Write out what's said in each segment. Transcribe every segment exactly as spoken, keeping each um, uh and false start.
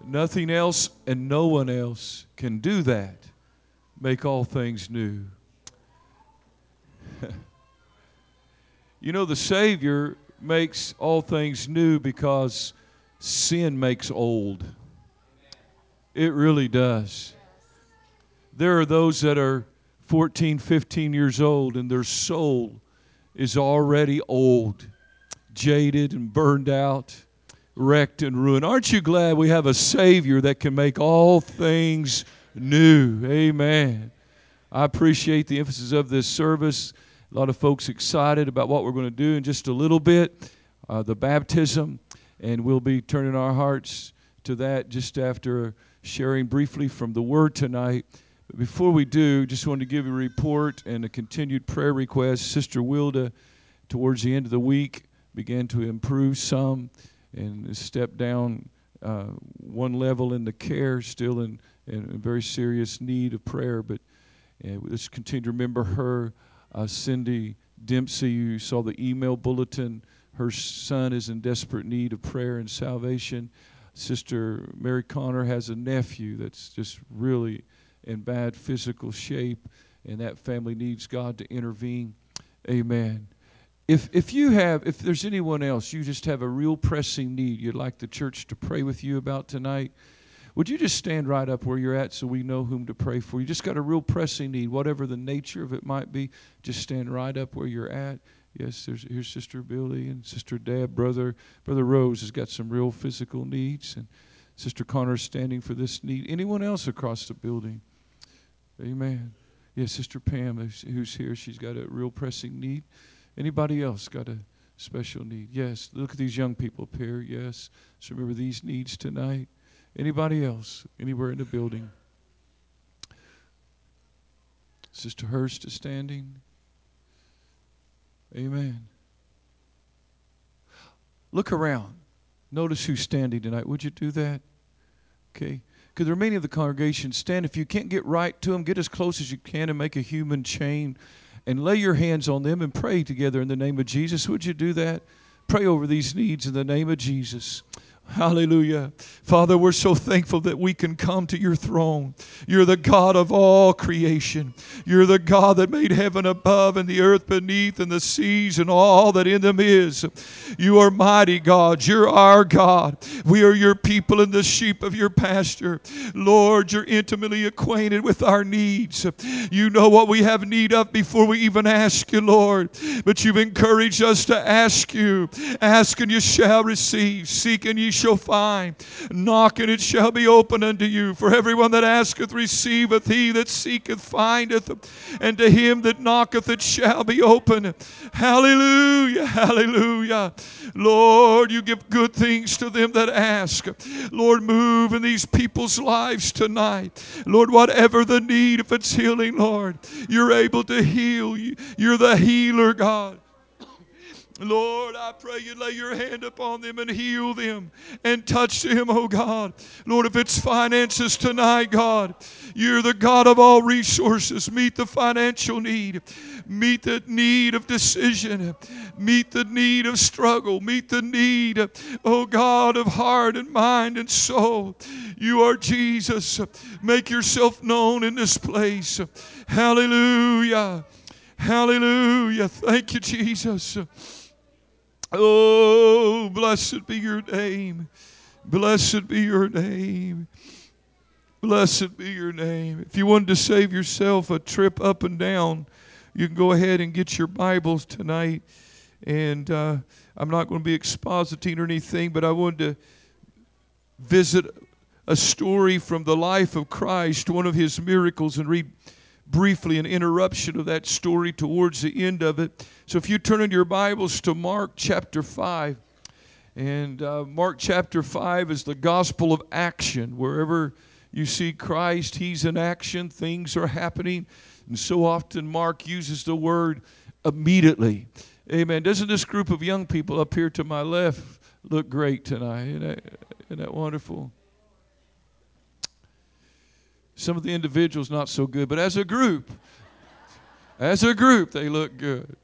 Nothing else and no one else can do that. Make all things new. You know, the Savior makes all things new because sin makes old. It really does. There are those that are fourteen, fifteen years old and their soul is already old, jaded and burned out, wrecked and ruined. Aren't you glad we have a Savior that can make all things new? Amen. I appreciate the emphasis of this service. A lot of folks excited about what we're going to do in just a little bit, uh, the baptism, and we'll be turning our hearts to that just after sharing briefly from the Word tonight. But before we do, just wanted to give you a report and a continued prayer request. Sister Wilda, towards the end of the week, began to improve some and step down uh, one level in the care, still in, in very serious need of prayer. But uh, let's continue to remember her. Uh, Cindy Dempsey, you saw the email bulletin. Her son is in desperate need of prayer and salvation. Sister Mary Connor has a nephew that's just really in bad physical shape, and that family needs God to intervene. Amen. If if you have, if there's anyone else, you just have a real pressing need you'd like the church to pray with you about tonight, would you just stand right up where you're at so we know whom to pray for? You just got a real pressing need, whatever the nature of it might be, just stand right up where you're at. Yes, there's here's Sister Billy and Sister Deb. Brother Brother Rose has got some real physical needs, and Sister Connor's standing for this need. Anyone else across the building? Amen. Yes, Sister Pam, who's here, she's got a real pressing need. Anybody else got a special need? Yes, look at these young people up here. Yes, so remember these needs tonight. Anybody else, anywhere in the building? Sister Hurst is standing. Amen. Look around. Notice who's standing tonight. Would you do that? Okay. Because there are many of the congregation. Stand. If you can't get right to them, get as close as you can and make a human chain and lay your hands on them and pray together in the name of Jesus. Would you do that? Pray over these needs in the name of Jesus. Hallelujah. Father, we're so thankful that we can come to your throne. You're the God of all creation. You're the God that made heaven above and the earth beneath and the seas and all that in them is. You are mighty God. You're our God. We are your people and the sheep of your pasture. Lord, you're intimately acquainted with our needs. You know what we have need of before we even ask you, Lord. But you've encouraged us to ask you. Ask and you shall receive. Seek and ye shall find. Knock and it shall be open unto you. For everyone that asketh receiveth, he that seeketh findeth, and to him that knocketh it shall be open. Hallelujah, hallelujah. Lord, you give good things to them that ask. Lord, move in these people's lives tonight. Lord, whatever the need, if it's healing, Lord, you're able to heal. You're the healer, God. Lord, I pray you lay your hand upon them and heal them and touch them, oh God. Lord, if it's finances tonight, God, you're the God of all resources. Meet the financial need. Meet the need of decision. Meet the need of struggle. Meet the need, oh God, of heart and mind and soul. You are Jesus. Make yourself known in this place. Hallelujah. Hallelujah. Thank you, Jesus. Oh, blessed be your name. Blessed be your name. Blessed be your name. If you wanted to save yourself a trip up and down, you can go ahead and get your Bibles tonight. And uh, I'm not going to be expositing or anything, but I wanted to visit a story from the life of Christ, one of his miracles, and read briefly an interruption of that story towards the end of it. So if you turn in your Bibles to Mark chapter five, and uh, Mark chapter five is the gospel of action. Wherever you see Christ, he's in action, things are happening. And so often Mark uses the word immediately. Amen. Doesn't this group of young people up here to my left look great tonight? Isn't that, isn't that wonderful? Some of the individuals not so good, but as a group, as a group, they look good.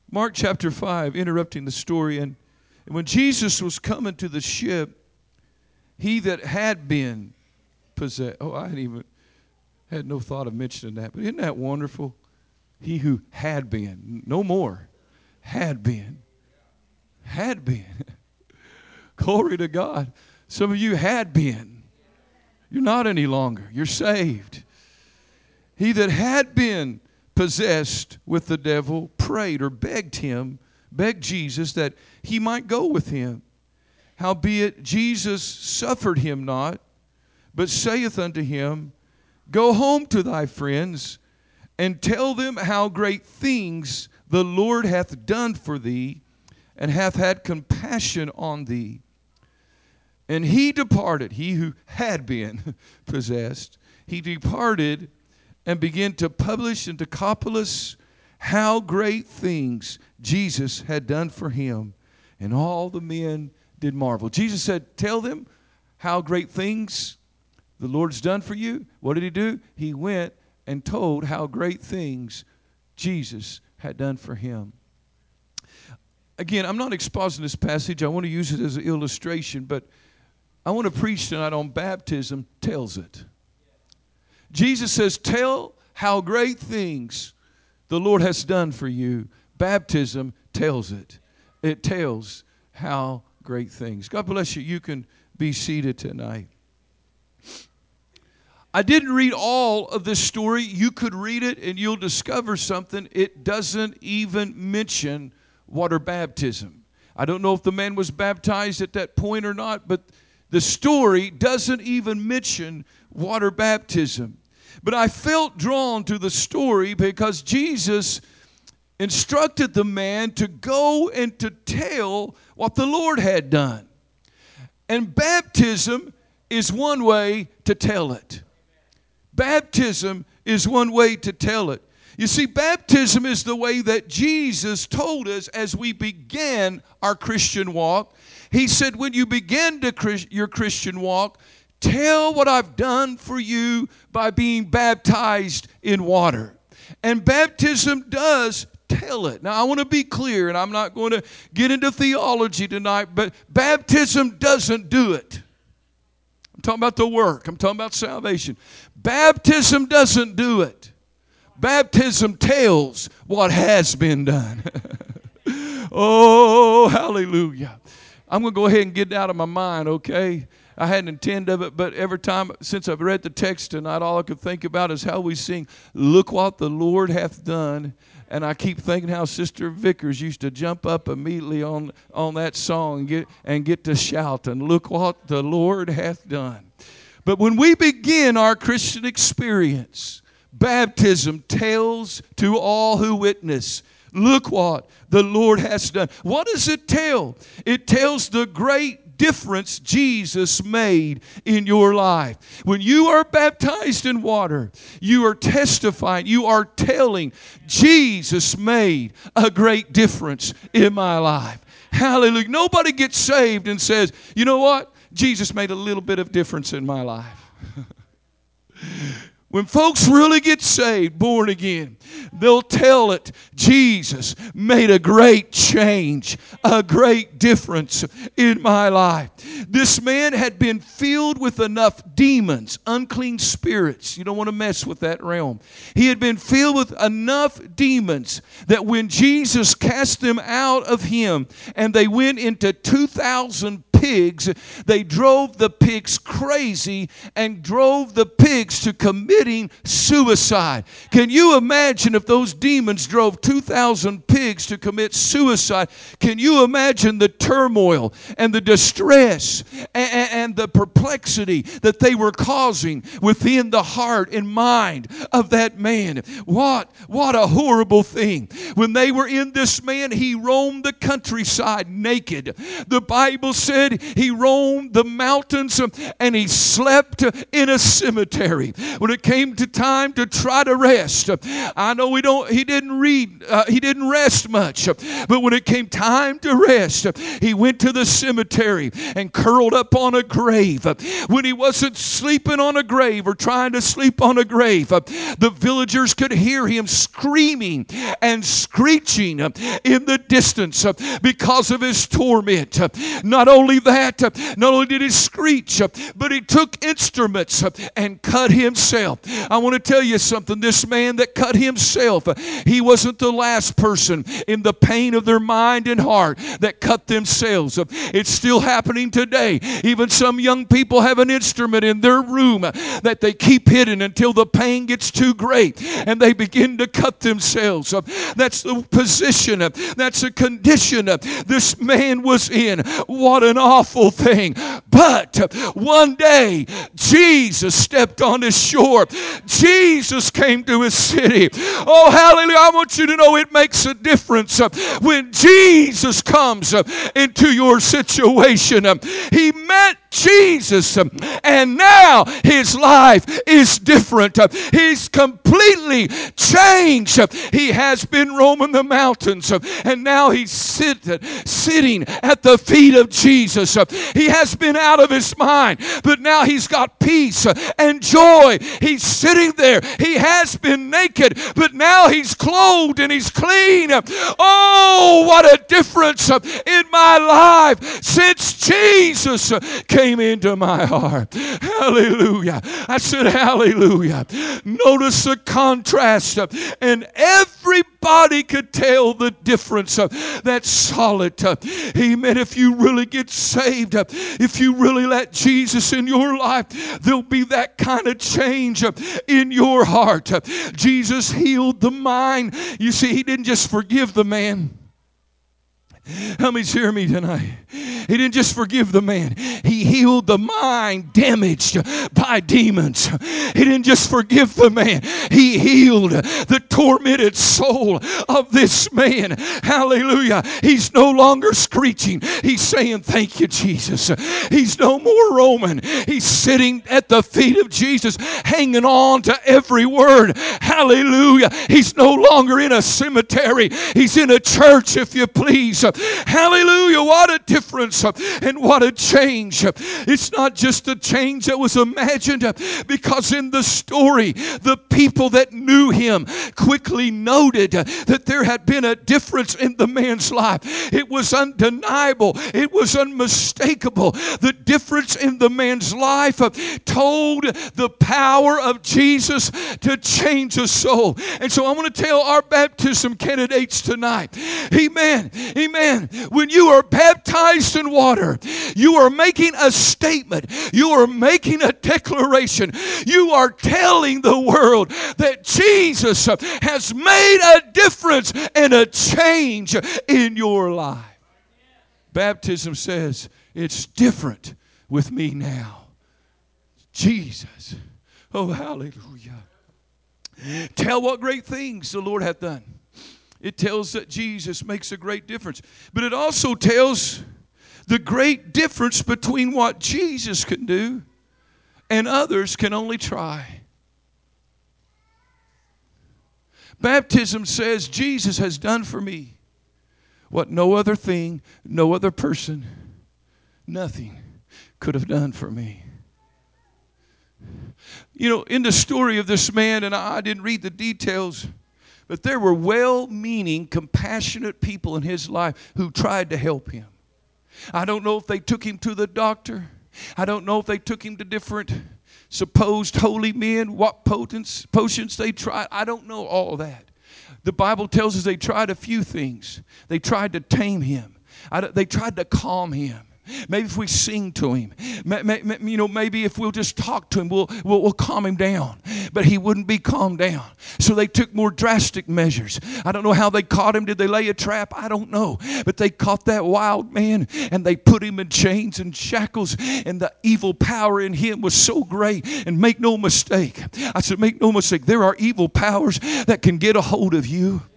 Mark chapter five, interrupting the story. And, and when Jesus was coming to the ship, he that had been possessed. Oh, I hadn't even had no thought of mentioning that. But isn't that wonderful? He who had been, no more, had been. Had been. Glory to God. Some of you had been. You're not any longer. You're saved. He that had been possessed with the devil prayed or begged him, begged Jesus that he might go with him. Howbeit Jesus suffered him not, but saith unto him, Go home to thy friends, and tell them how great things the Lord hath done for thee, and hath had compassion on thee. And he departed, he who had been possessed, he departed and began to publish in Decapolis how great things Jesus had done for him. And all the men did marvel. Jesus said, tell them how great things the Lord's done for you. What did he do? He went and told how great things Jesus had done for him. Again, I'm not expositing this passage. I want to use it as an illustration, but I want to preach tonight on baptism tells it. Jesus says, tell how great things the Lord has done for you. Baptism tells it. It tells how great things. God bless you. You can be seated tonight. I didn't read all of this story. You could read it and you'll discover something. It doesn't even mention water baptism. I don't know if the man was baptized at that point or not, but the story doesn't even mention water baptism. But I felt drawn to the story because Jesus instructed the man to go and to tell what the Lord had done. And baptism is one way to tell it. Baptism is one way to tell it. You see, baptism is the way that Jesus told us as we began our Christian walk. He said, when you begin to your Christian walk, tell what I've done for you by being baptized in water. And baptism does tell it. Now, I want to be clear, and I'm not going to get into theology tonight, but baptism doesn't do it. I'm talking about the work. I'm talking about salvation. Baptism doesn't do it. Baptism tells what has been done. Oh, hallelujah. I'm going to go ahead and get it out of my mind, okay? I hadn't intended of it, but every time since I've read the text tonight, all I could think about is how we sing, look what the Lord hath done. And I keep thinking how Sister Vickers used to jump up immediately on, on that song and get, and get to shouting, look what the Lord hath done. But when we begin our Christian experience, baptism tells to all who witness, look what the Lord has done. What does it tell? It tells the great difference Jesus made in your life. When you are baptized in water, you are testifying, you are telling, Jesus made a great difference in my life. Hallelujah. Nobody gets saved and says, you know what? Jesus made a little bit of difference in my life. When folks really get saved, born again, they'll tell it, Jesus made a great change, a great difference in my life. This man had been filled with enough demons, unclean spirits. You don't want to mess with that realm. He had been filled with enough demons that when Jesus cast them out of him and they went into two thousand pigs, they drove the pigs crazy and drove the pigs to committing suicide. Can you imagine if those demons drove two thousand pigs to commit suicide? Can you imagine the turmoil and the distress and, and the perplexity that they were causing within the heart and mind of that man? What, what a horrible thing. When they were in this man, he roamed the countryside naked. The Bible said said he roamed the mountains and he slept in a cemetery. When it came to time to try to rest, I know we don't, he didn't read, uh, he didn't rest much, but when it came time to rest, he went to the cemetery and curled up on a grave. When he wasn't sleeping on a grave or trying to sleep on a grave, the villagers could hear him screaming and screeching in the distance because of his torment. Not only that, not only did he screech, but he took instruments and cut himself. I want to tell you something. This man that cut himself, he wasn't the last person in the pain of their mind and heart that cut themselves. It's still happening today. Even some young people have an instrument in their room that they keep hidden until the pain gets too great and they begin to cut themselves. That's the position, that's the condition this man was in. What an awful thing. But one day, Jesus stepped on his shore. Jesus came to his city. Oh, hallelujah. I want you to know it makes a difference when Jesus comes into your situation. He met Jesus, and now his life is different. He's completely changed. He has been roaming the mountains, and now he's sit, sitting at the feet of Jesus. He has been out of his mind, but now he's got peace and joy. He's sitting there. He has been naked, but now he's clothed and he's clean. Oh, what a difference in my life since Jesus came into my heart. Hallelujah. I said hallelujah. Notice the contrast, and everybody could tell the difference. That's solid. Amen. If you really get saved, if you really let Jesus in your life, there'll be that kind of change in your heart. Jesus healed the mind. You see, he didn't just forgive the man. How many's hear me tonight? He didn't just forgive the man. He healed the mind damaged by demons. He didn't just forgive the man. He healed the tormented soul of this man. Hallelujah. He's no longer screeching. He's saying, thank you, Jesus. He's no more roaming. He's sitting at the feet of Jesus, hanging on to every word. Hallelujah. He's no longer in a cemetery. He's in a church, if you please. Hallelujah. What a difference and what a change. It's not just a change that was imagined, because in the story, the people that knew him quickly noted that there had been a difference in the man's life. It was undeniable. It was unmistakable. The difference in the man's life told the power of Jesus to change a soul. And so I want to tell our baptism candidates tonight, amen, amen. When you are baptized in water, you are making a statement. You are making a declaration. You are telling the world that Jesus has made a difference and a change in your life. Baptism says it's different with me now. Jesus. Oh, hallelujah. Tell what great things the Lord hath done. It tells that Jesus makes a great difference. But it also tells the great difference between what Jesus can do and others can only try. Baptism says Jesus has done for me what no other thing, no other person, nothing could have done for me. You know, in the story of this man, and I didn't read the details, but there were well-meaning, compassionate people in his life who tried to help him. I don't know if they took him to the doctor. I don't know if they took him to different supposed holy men, what potents, potions they tried. I don't know all that. The Bible tells us they tried a few things. They tried to tame him. I, they tried to calm him. Maybe if we sing to him, you know, maybe if we'll just talk to him, we'll, we'll, we'll calm him down. But he wouldn't be calmed down. So they took more drastic measures. I don't know how they caught him. Did they lay a trap? I don't know. But they caught that wild man and they put him in chains and shackles. And the evil power in him was so great. And make no mistake. I said, make no mistake. There are evil powers that can get a hold of you.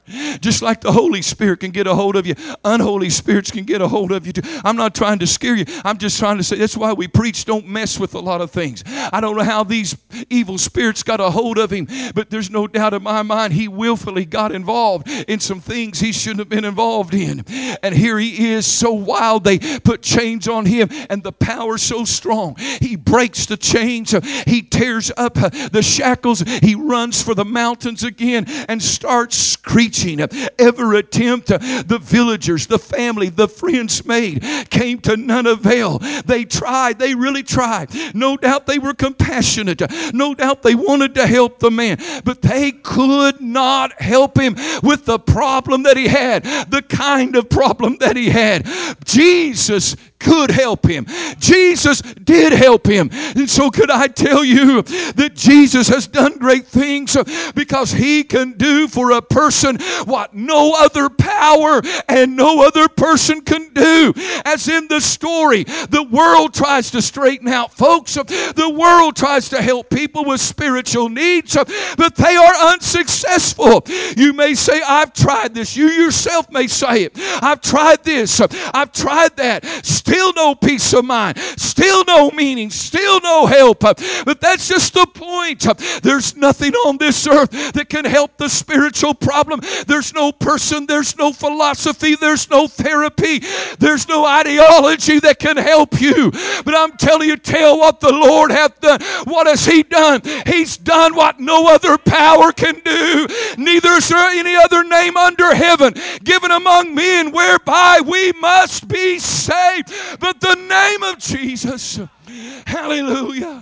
Just like the Holy Spirit can get a hold of you, unholy spirits can get a hold of you too. I'm not trying to scare you. I'm just trying to say that's why we preach don't mess with a lot of things. I don't know how these evil spirits got a hold of him, but there's no doubt in my mind he willfully got involved in some things he shouldn't have been involved in. And here he is so wild, they put chains on him, and the power so strong. He breaks the chains. He tears up the shackles. He runs for the mountains again and starts screeching. Every attempt the villagers, the family, the friends made came to none avail. They tried. They really tried. No doubt they were compassionate. No doubt they wanted to help the man. But they could not help him with the problem that he had. The kind of problem that he had. Jesus could help him. Jesus did help him. And so could I tell you that Jesus has done great things because he can do for a person what no other power and no other person can do. As in the story, the world tries to straighten out folks. The world tries to help people with spiritual needs, but they are unsuccessful. You may say, I've tried this. You yourself may say it. I've tried this. I've tried that. Still no peace of mind. Still no meaning. Still no help. But that's just the point. There's nothing on this earth that can help the spiritual problem. There's no person. There's no philosophy. There's no therapy. There's no ideology that can help you. But I'm telling you, tell what the Lord hath done. What has he done? He's done what no other power can do. Neither is there any other name under heaven given among men whereby we must be saved, but the name of Jesus. Hallelujah.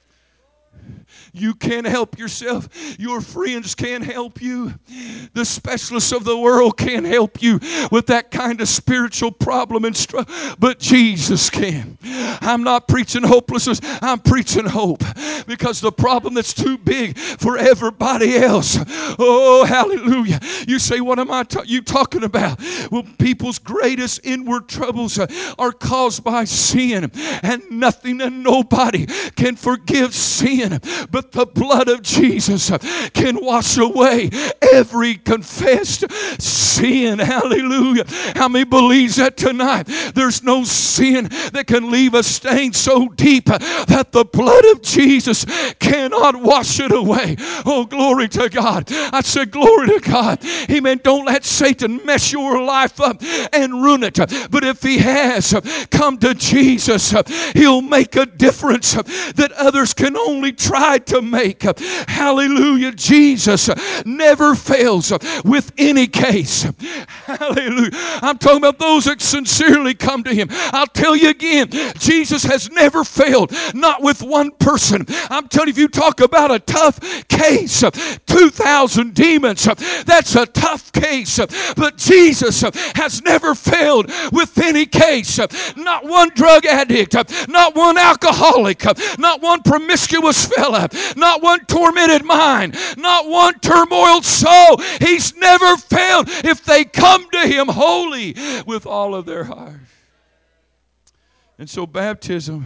You can't help yourself. Your friends can't help you. The specialists of the world can't help you with that kind of spiritual problem and struggle, but Jesus can. I'm not preaching hopelessness. I'm preaching hope, because the problem that's too big for everybody else. Oh, hallelujah. You say, what am I ta- you talking about? Well, people's greatest inward troubles are caused by sin, and nothing and nobody can forgive sin, but the blood of Jesus can wash away every confessed sin. Hallelujah. How many believes that tonight? There's no sin that can leave a stain so deep that the blood of Jesus cannot wash it away. Oh, glory to God. I said, glory to God. Amen. Don't let Satan mess your life up and ruin it. But if he has, come to Jesus. He'll make a difference that others can only try to make. Hallelujah. Jesus never fails with any case. Hallelujah. I'm talking about those that sincerely come to him. I'll tell you again, Jesus has never failed, not with one person. I'm telling you, if you talk about a tough case, two thousand demons, that's a tough case. But Jesus has never failed with any case. Not one drug addict, not one alcoholic, not one promiscuous fella, not one tormented mind, not one turmoiled soul. He's never failed if they come to him wholly with all of their heart. And so baptism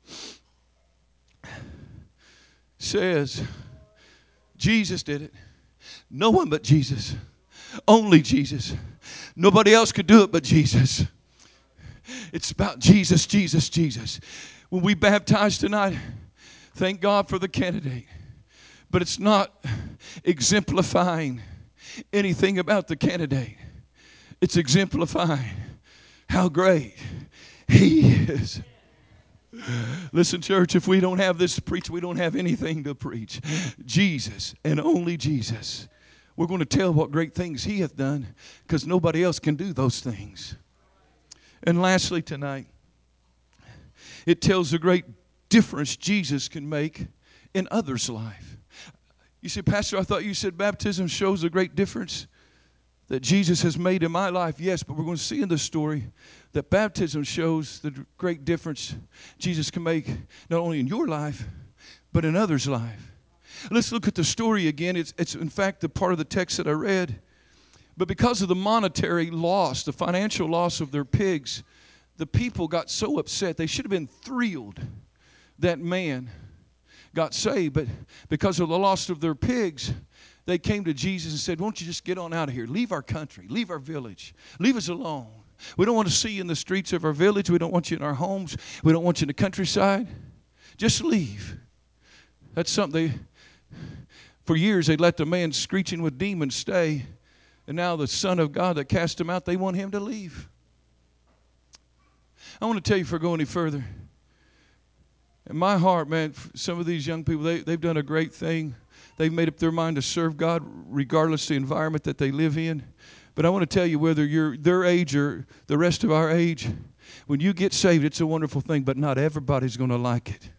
says Jesus did it. No one but Jesus. Only Jesus. Nobody else could do it but Jesus. It's about Jesus, Jesus, Jesus. When we baptize tonight, thank God for the candidate. But it's not exemplifying anything about the candidate. It's exemplifying how great he is. Listen, church, if we don't have this to preach, we don't have anything to preach. Jesus and only Jesus. We're going to tell what great things he hath done, because nobody else can do those things. And lastly tonight, it tells the great difference Jesus can make in others' life. You say, Pastor, I thought you said baptism shows a great difference that Jesus has made in my life. Yes, but we're going to see in this story that baptism shows the great difference Jesus can make not only in your life, but in others' life. Let's look at the story again. It's, it's in fact the part of the text that I read. But because of the monetary loss, the financial loss of their pigs, the people got so upset. They should have been thrilled that man got saved. But because of the loss of their pigs, they came to Jesus and said, won't you just get on out of here? Leave our country. Leave our village. Leave us alone. We don't want to see you in the streets of our village. We don't want you in our homes. We don't want you in the countryside. Just leave. That's something they, for years they let the man screeching with demons stay. And now the Son of God that cast him out, they want him to leave. I want to tell you before I go any further. In my heart, man, some of these young people, they, they've done a great thing. They've made up their mind to serve God regardless of the environment that they live in. But I want to tell you, whether you're their age or the rest of our age, when you get saved, it's a wonderful thing, but not everybody's going to like it.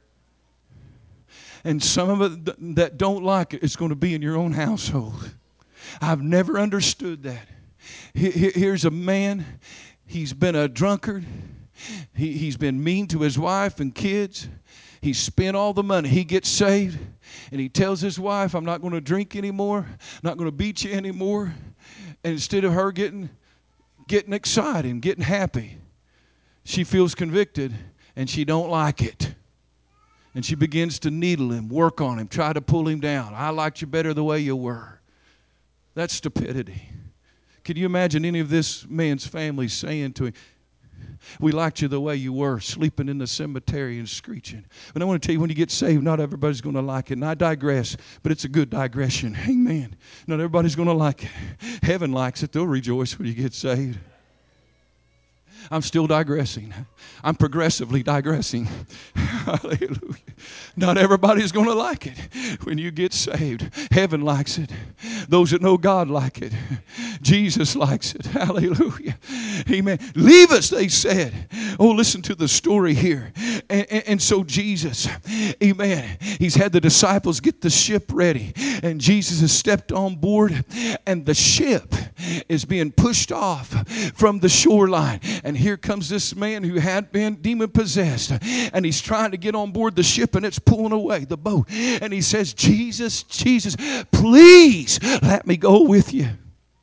And some of it that don't like it, it's going to be in your own household. I've never understood that. Here's a man, he's been a drunkard. He, he's been mean to his wife and kids. He spent all the money. He gets saved, and he tells his wife, I'm not going to drink anymore, not going to beat you anymore. And instead of her getting, getting excited and getting happy, she feels convicted, and she don't like it. And she begins to needle him, work on him, try to pull him down. I liked you better the way you were. That's stupidity. Can you imagine any of this man's family saying to him, we liked you the way you were, sleeping in the cemetery and screeching. But I want to tell you, when you get saved, not everybody's going to like it. And I digress, but it's a good digression. Amen. Not everybody's going to like it. Heaven likes it. They'll rejoice when you get saved. I'm still digressing. I'm progressively digressing. Hallelujah. Not everybody's going to like it when you get saved. Heaven likes it. Those that know God like it. Jesus likes it. Hallelujah. Amen. Leave us, they said. Oh, listen to the story here. And, and, and so Jesus, amen, he's had the disciples get the ship ready. And Jesus has stepped on board. And the ship is being pushed off from the shoreline. And here comes this man who had been demon-possessed. And he's trying to get on board the ship, and it's pulling away, the boat. And he says, Jesus, Jesus, please let me go with you.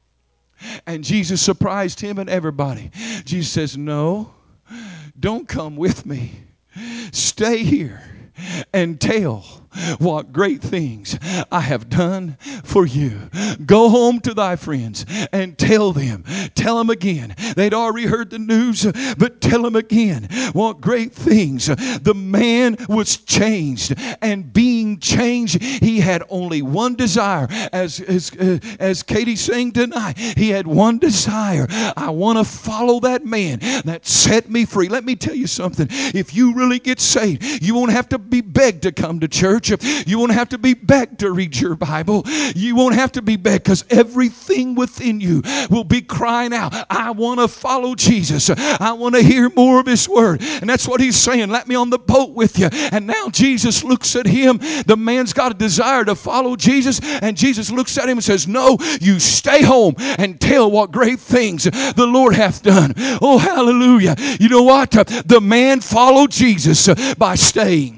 And Jesus surprised him and everybody. Jesus says, no, don't come with me. Stay here and tell what great things I have done for you. Go home to thy friends and tell them. Tell them again. They'd already heard the news, but tell them again what great things. The man was changed, and being changed, he had only one desire. As, as, uh, as Katie sang tonight, he had one desire. I want to follow that man that set me free. Let me tell you something. If you really get saved, you won't have to be begged to come to church. You won't have to be begged to read your Bible. You won't have to be begged, because everything within you will be crying out, I want to follow Jesus. I want to hear more of his word. And that's what he's saying. Let me on the boat with you. And now Jesus looks at him. The man's got a desire to follow Jesus. And Jesus looks at him and says, no, you stay home and tell what great things the Lord hath done. Oh, hallelujah. You know what? The man followed Jesus by staying.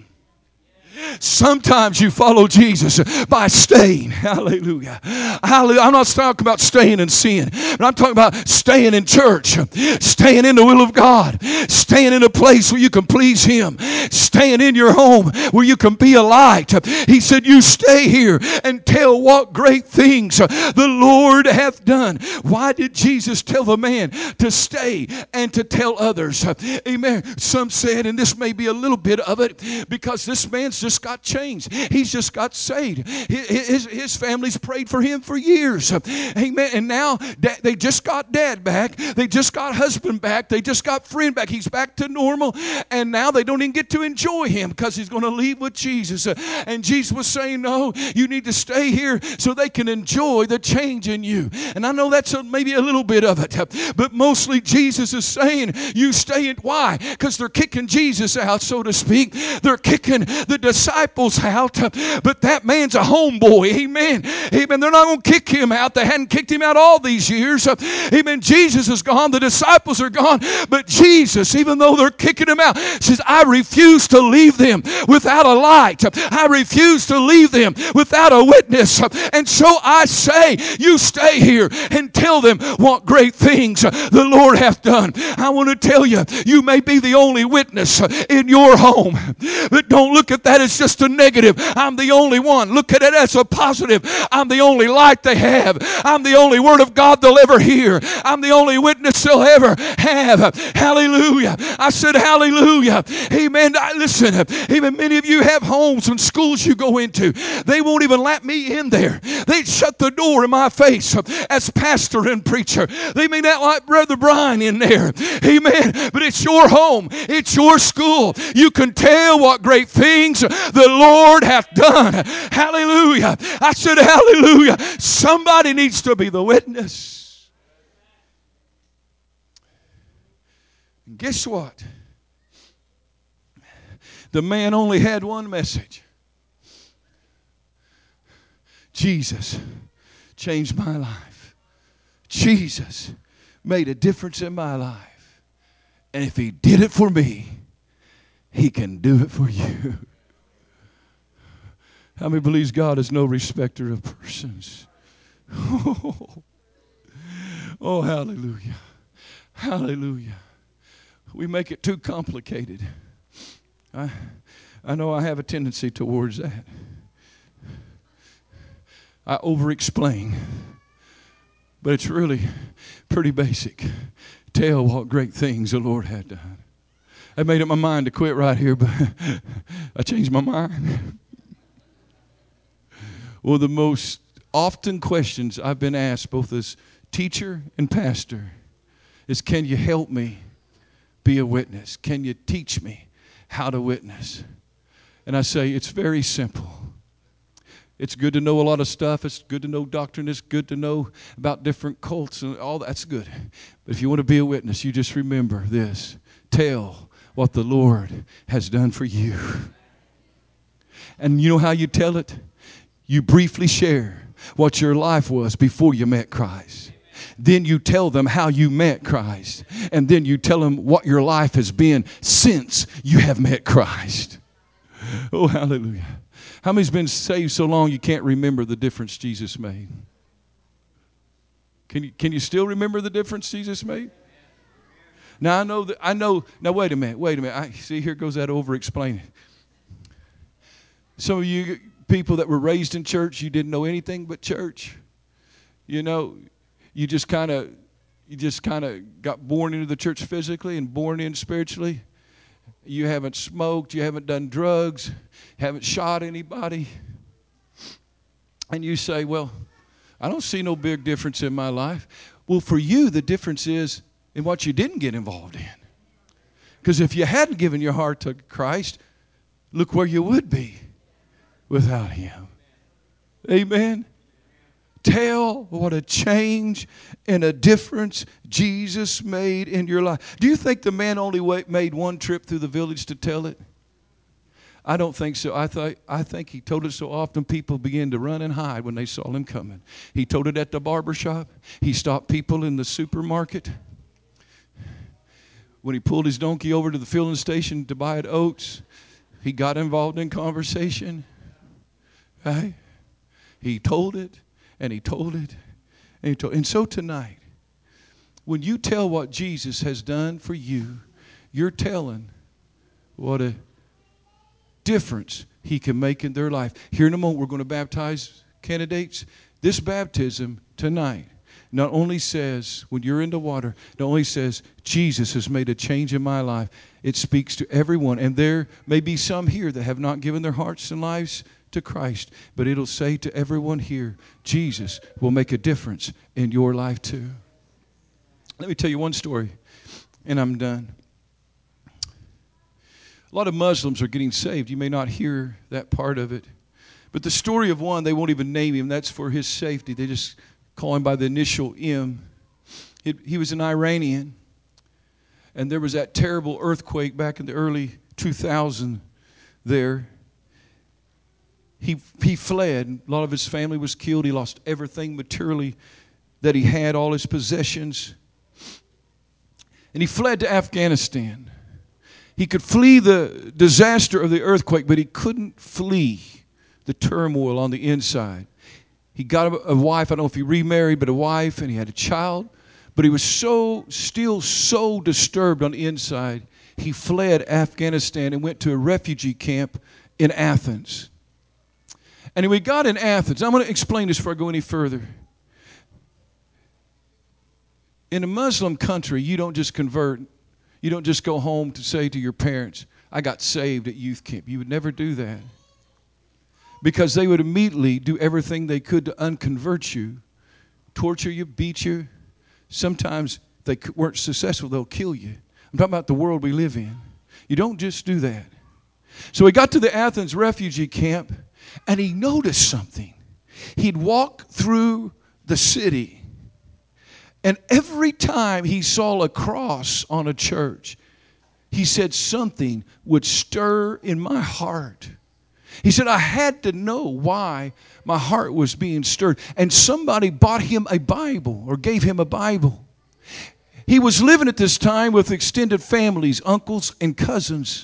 Sometimes you follow Jesus by staying. Hallelujah. Hallelujah. I'm not talking about staying in sin, but I'm talking about staying in church, staying in the will of God, staying in a place where you can please him, staying in your home where you can be a light. He said, you stay here and tell what great things the Lord hath done. Why did Jesus tell the man to stay and to tell others? Amen. Some said, and this may be a little bit of it, because this man's just got changed. He's just got saved. His, his family's prayed for him for years. Amen. And now they just got dad back. They just got husband back. They just got friend back. He's back to normal. And now they don't even get to enjoy him because he's going to leave with Jesus. And Jesus was saying, no, you need to stay here so they can enjoy the change in you. And I know that's a, maybe a little bit of it. But mostly Jesus is saying, you stay in. Why? Because they're kicking Jesus out, so to speak. They're kicking the disciples out, but that man's a homeboy. Amen. Amen. They're not going to kick him out. They hadn't kicked him out all these years. Amen. Jesus is gone. The disciples are gone. But Jesus, even though they're kicking him out, says, I refuse to leave them without a light. I refuse to leave them without a witness. And so I say, you stay here and tell them what great things the Lord hath done. I want to tell you, you may be the only witness in your home, but don't look at that as it's just a negative. I'm the only one. Look at it as a positive. I'm the only light they have. I'm the only word of God they'll ever hear. I'm the only witness they'll ever have. Hallelujah. I said hallelujah. Amen. I, listen, even many of you have homes and schools you go into. They won't even let me in there. They'd shut the door in my face as pastor and preacher. They may not like Brother Brian in there. Amen. But it's your home. It's your school. You can tell what great things the Lord hath done. Hallelujah. I said hallelujah. Somebody needs to be the witness. And guess what? The man only had one message. Jesus changed my life. Jesus made a difference in my life. And if he did it for me, he can do it for you. How many believes God is no respecter of persons? Oh, oh, hallelujah. Hallelujah. We make it too complicated. I, I know I have a tendency towards that. I over-explain. But it's really pretty basic. Tell what great things the Lord had done. I made up my mind to quit right here, but I changed my mind. One of the most often questions I've been asked, both as teacher and pastor, is can you help me be a witness? Can you teach me how to witness? And I say it's very simple. It's good to know a lot of stuff. It's good to know doctrine. It's good to know about different cults and all that's good. But if you want to be a witness, you just remember this. Tell what the Lord has done for you. And you know how you tell it? You briefly share what your life was before you met Christ. Then you tell them how you met Christ. And then you tell them what your life has been since you have met Christ. Oh, hallelujah. How many's been saved so long you can't remember the difference Jesus made? Can you, can you still remember the difference Jesus made? Now, I know that, I know, now wait a minute, wait a minute. I, see, here goes that over-explaining. Some of you people that were raised in church, you didn't know anything but church. You know, you just kind of, you just kind of got born into the church physically and born in spiritually. You haven't smoked, you haven't done drugs, haven't shot anybody. And you say, well, I don't see no big difference in my life. Well, for you, the difference is in what you didn't get involved in. Because if you hadn't given your heart to Christ, look where you would be without Him. Amen. Tell what a change and a difference Jesus made in your life. Do you think the man only made one trip through the village to tell it? I don't think so. I, th- I think he told it so often people began to run and hide when they saw him coming. He told it at the barber shop. He stopped people in the supermarket. When he pulled his donkey over to the filling station to buy oats, he got involved in conversation. Right? He told it. And he told it, and he told. And so tonight, when you tell what Jesus has done for you, you're telling what a difference He can make in their life. Here in a moment, we're going to baptize candidates. This baptism tonight not only says, when you're in the water, not only says, Jesus has made a change in my life. It speaks to everyone. And there may be some here that have not given their hearts and lives to Christ, but it'll say to everyone here, Jesus will make a difference in your life too. Let me tell you one story, and I'm done. A lot of Muslims are getting saved. You may not hear that part of it, but the story of one, they won't even name him. That's for his safety. They just call him by the initial M. It, he was an Iranian, and there was that terrible earthquake back in the early two thousands there. He he fled. A lot of his family was killed. He lost everything materially that he had, all his possessions. And he fled to Afghanistan. He could flee the disaster of the earthquake, but he couldn't flee the turmoil on the inside. He got a, a wife. I don't know if he remarried, but a wife, and he had a child. But he was so, still so disturbed on the inside, he fled Afghanistan and went to a refugee camp in Athens. And we got in Athens. I'm going to explain this before I go any further. In a Muslim country, you don't just convert. You don't just go home to say to your parents, I got saved at youth camp. You would never do that. Because they would immediately do everything they could to unconvert you, torture you, beat you. Sometimes if they weren't successful, they'll kill you. I'm talking about the world we live in. You don't just do that. So he got to the Athens refugee camp, and he noticed something. He'd walk through the city, and every time he saw a cross on a church, he said something would stir in my heart. He said, I had to know why my heart was being stirred. And somebody bought him a Bible or gave him a Bible. He was living at this time with extended families, uncles and cousins.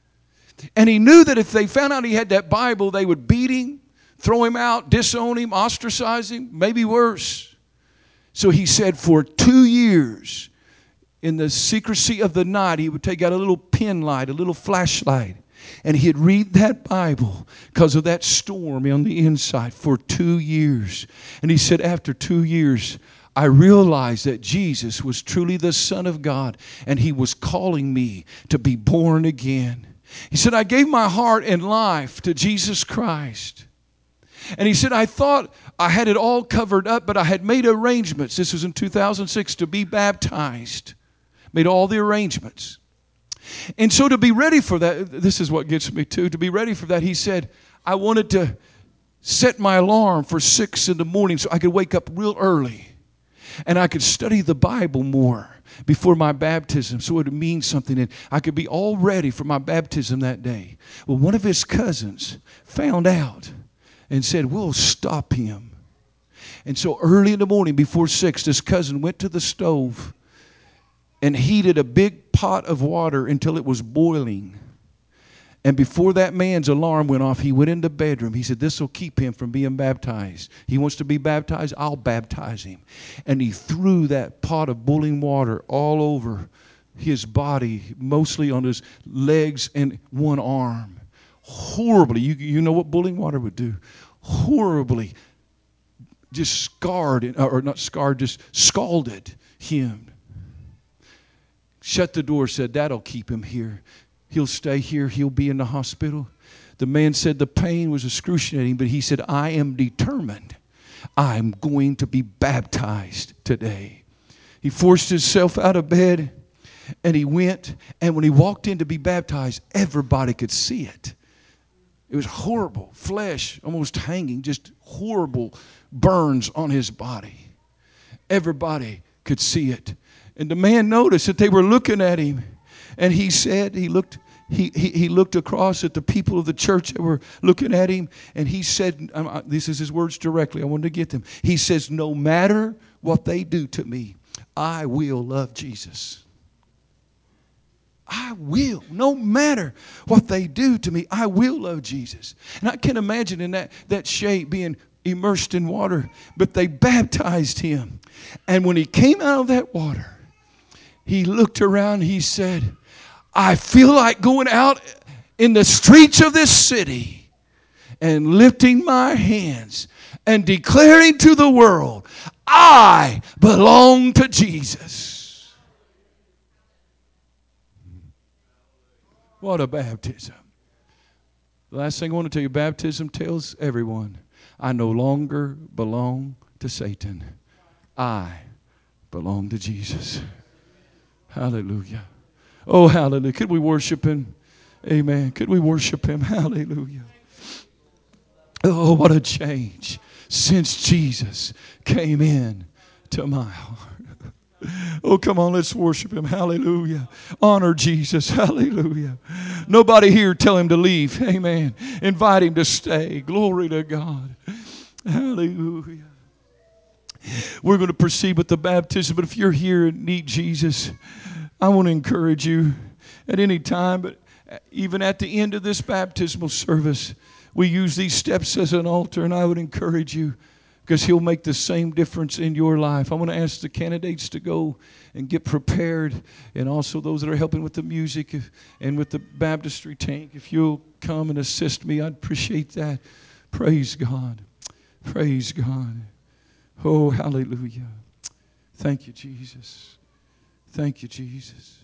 And he knew that if they found out he had that Bible, they would beat him, throw him out, disown him, ostracize him, maybe worse. So he said for two years, in the secrecy of the night, he would take out a little pen light, a little flashlight, and he'd read that Bible because of that storm on the inside for two years. And he said, after two years, I realized that Jesus was truly the Son of God, and He was calling me to be born again. He said, I gave my heart and life to Jesus Christ. And he said, I thought I had it all covered up, but I had made arrangements. This was in two thousand six to be baptized. Made all the arrangements. And so to be ready for that, this is what gets me too. To be ready for that, he said, I wanted to set my alarm for six in the morning so I could wake up real early. And I could study the Bible more before my baptism so it would mean something. And I could be all ready for my baptism that day. Well, one of his cousins found out and said, we'll stop him. And so early in the morning before six, this cousin went to the stove and heated a big pot of water until it was boiling. And before that man's alarm went off, he went in the bedroom. He said, this will keep him from being baptized. He wants to be baptized, I'll baptize him. And he threw that pot of boiling water all over his body, mostly on his legs and one arm. Horribly, you, you know what boiling water would do. Horribly, just scarred, or not scarred, just scalded him. Shut the door, said, that'll keep him here. He'll stay here. He'll be in the hospital. The man said the pain was excruciating, but he said, I am determined. I'm going to be baptized today. He forced himself out of bed, and he went. And when he walked in to be baptized, everybody could see it. It was horrible. Flesh almost hanging, just horrible burns on his body. Everybody could see it. And the man noticed that they were looking at him. And he said, he looked, he, he, he looked across at the people of the church that were looking at him. And he said, um, this is his words directly. I wanted to get them. He says, no matter what they do to me, I will love Jesus. I will. No matter what they do to me, I will love Jesus. And I can imagine in that, that shape being immersed in water. But they baptized him. And when he came out of that water, he looked around, he said, I feel like going out in the streets of this city and lifting my hands and declaring to the world, I belong to Jesus. What a baptism. The last thing I want to tell you, baptism tells everyone, I no longer belong to Satan. I belong to Jesus. Hallelujah. Oh, hallelujah. Could we worship him? Amen. Could we worship him? Hallelujah. Oh, what a change since Jesus came in to my heart. Oh, come on, let's worship him. Hallelujah. Honor Jesus. Hallelujah. Nobody here tell him to leave. Amen. Invite him to stay. Glory to God. Hallelujah. We're going to proceed with the baptism, but if you're here and need Jesus, I want to encourage you at any time, but even at the end of this baptismal service, we use these steps as an altar, and I would encourage you, because He'll make the same difference in your life. I'm going to ask the candidates to go and get prepared, and also those that are helping with the music and with the baptistry tank. If you'll come and assist me, I'd appreciate that. Praise God. Praise God. Oh, hallelujah. Thank you, Jesus. Thank you, Jesus.